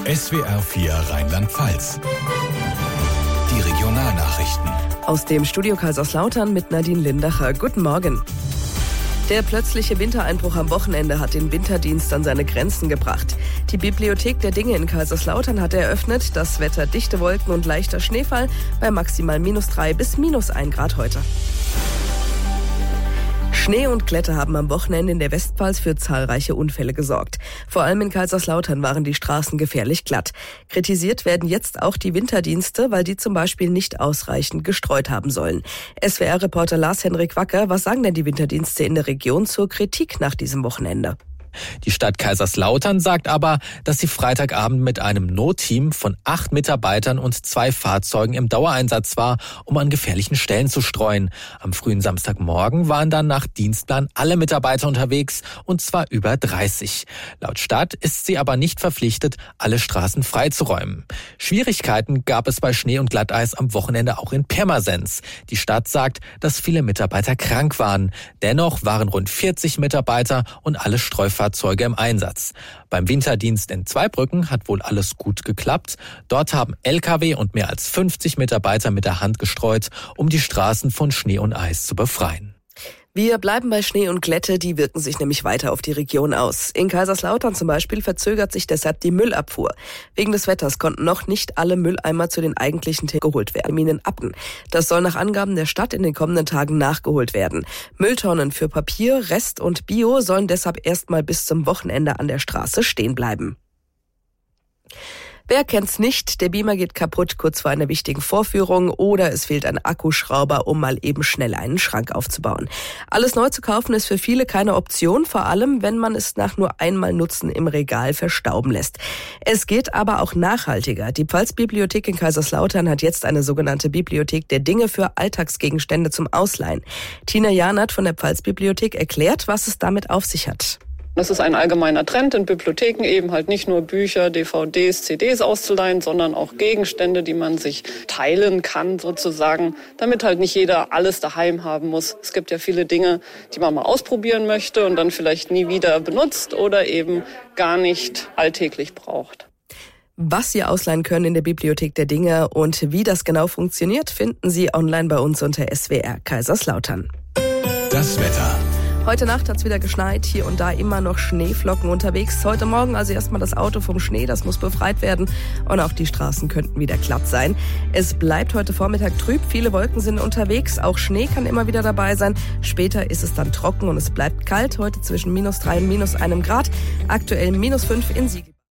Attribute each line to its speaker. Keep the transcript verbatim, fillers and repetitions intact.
Speaker 1: S W R vier Rheinland-Pfalz. Die Regionalnachrichten.
Speaker 2: Aus dem Studio Kaiserslautern mit Nadine Lindacher. Guten Morgen. Der plötzliche Wintereinbruch am Wochenende hat den Winterdienst an seine Grenzen gebracht. Die Bibliothek der Dinge in Kaiserslautern hat eröffnet. Das Wetter dichte Wolken und leichter Schneefall bei maximal minus drei bis minus ein Grad heute. Schnee und Glätte haben am Wochenende in der Westpfalz für zahlreiche Unfälle gesorgt. Vor allem in Kaiserslautern waren die Straßen gefährlich glatt. Kritisiert werden jetzt auch die Winterdienste, weil die zum Beispiel nicht ausreichend gestreut haben sollen. S W R-Reporter Lars-Henrik Wacker, was sagen denn die Winterdienste in der Region zur Kritik nach diesem Wochenende?
Speaker 3: Die Stadt Kaiserslautern sagt aber, dass sie Freitagabend mit einem Notteam von acht Mitarbeitern und zwei Fahrzeugen im Dauereinsatz war, um an gefährlichen Stellen zu streuen. Am frühen Samstagmorgen waren dann nach Dienstplan alle Mitarbeiter unterwegs, und zwar über dreißig. Laut Stadt ist sie aber nicht verpflichtet, alle Straßen freizuräumen. Schwierigkeiten gab es bei Schnee und Glatteis am Wochenende auch in Pirmasens. Die Stadt sagt, dass viele Mitarbeiter krank waren. Dennoch waren rund vierzig Mitarbeiter und alle Streufahrzeuge Fahrzeuge im Einsatz. Beim Winterdienst in Zweibrücken hat wohl alles gut geklappt. Dort haben L K W und mehr als fünfzig Mitarbeiter mit der Hand gestreut, um die Straßen von Schnee und Eis zu befreien.
Speaker 2: Wir bleiben bei Schnee und Glätte, die wirken sich nämlich weiter auf die Region aus. In Kaiserslautern zum Beispiel verzögert sich deshalb die Müllabfuhr. Wegen des Wetters konnten noch nicht alle Mülleimer zu den eigentlichen Terminen geholt werden. Terminen Appen. Das soll nach Angaben der Stadt in den kommenden Tagen nachgeholt werden. Mülltonnen für Papier, Rest und Bio sollen deshalb erstmal bis zum Wochenende an der Straße stehen bleiben. Wer kennt's nicht? Der Beamer geht kaputt kurz vor einer wichtigen Vorführung oder es fehlt ein Akkuschrauber, um mal eben schnell einen Schrank aufzubauen. Alles neu zu kaufen ist für viele keine Option, vor allem wenn man es nach nur einmal Nutzen im Regal verstauben lässt. Es geht aber auch nachhaltiger. Die Pfalzbibliothek in Kaiserslautern hat jetzt eine sogenannte Bibliothek der Dinge für Alltagsgegenstände zum Ausleihen. Tina Janert von der Pfalzbibliothek erklärt, was es damit auf sich hat.
Speaker 4: Das ist ein allgemeiner Trend in Bibliotheken, eben halt nicht nur Bücher, D V Ds, C Ds auszuleihen, sondern auch Gegenstände, die man sich teilen kann sozusagen, damit halt nicht jeder alles daheim haben muss. Es gibt ja viele Dinge, die man mal ausprobieren möchte und dann vielleicht nie wieder benutzt oder eben gar nicht alltäglich braucht.
Speaker 2: Was Sie ausleihen können in der Bibliothek der Dinge und wie das genau funktioniert, finden Sie online bei uns unter S W R Kaiserslautern.
Speaker 1: Das Wetter.
Speaker 2: Heute Nacht hat's wieder geschneit, hier und da immer noch Schneeflocken unterwegs. Heute Morgen also erstmal das Auto vom Schnee, das muss befreit werden und auch die Straßen könnten wieder glatt sein. Es bleibt heute Vormittag trüb, viele Wolken sind unterwegs, auch Schnee kann immer wieder dabei sein. Später ist es dann trocken und es bleibt kalt, heute zwischen minus drei und minus einem Grad, aktuell minus fünf in Siegen.